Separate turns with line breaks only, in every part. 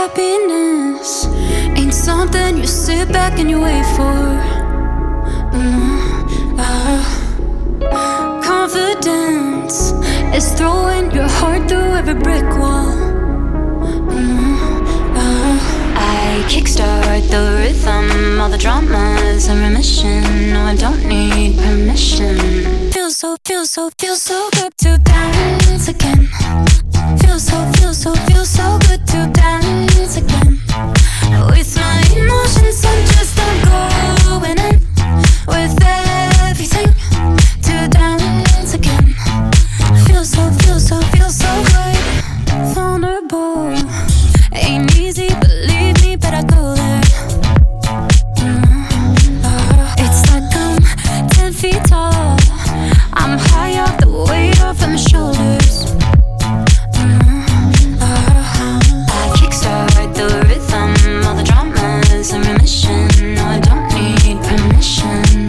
Happiness ain't something you sit back and you wait for. Confidence is throwing your heart through every brick wall. I kickstart the rhythm, all the drama's in remission. No, I don't need permission. Feels so good to dance again. Feels so good to dance again. With my emotions, I'm going in with everything to dance again. Feels so good. Vulnerable ain't easy, believe me, but I go there. It's like I'm 10 feet tall. I'm high off the weight off of my shoulders. I kickstart the rhythm, all the drama's in remission. No, I don't need permission.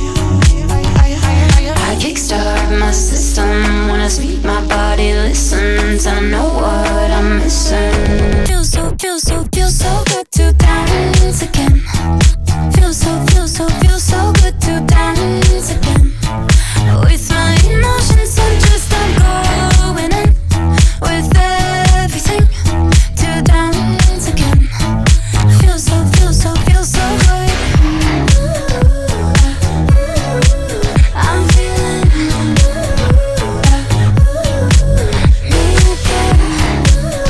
I kickstart my system when I speak, my body listens. I know what I'm missing. Feels so good to dance again. Feels so good to dance again. With my emotions, I'm going in with everything to dance again. Feels so good. I'm feeling me again.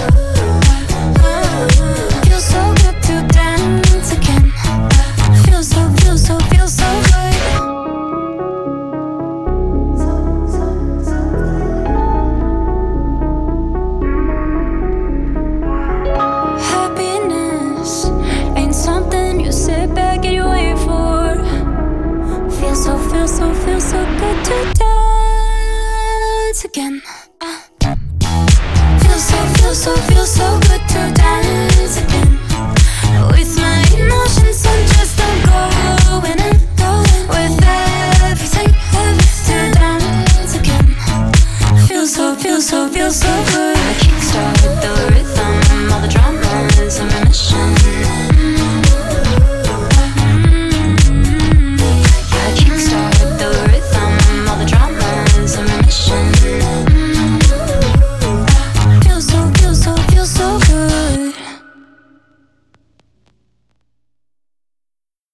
Feels so good to dance again. Feels so good. Happiness ain't something you sit back and you wait for. Feels so good to dance again. Feels so good.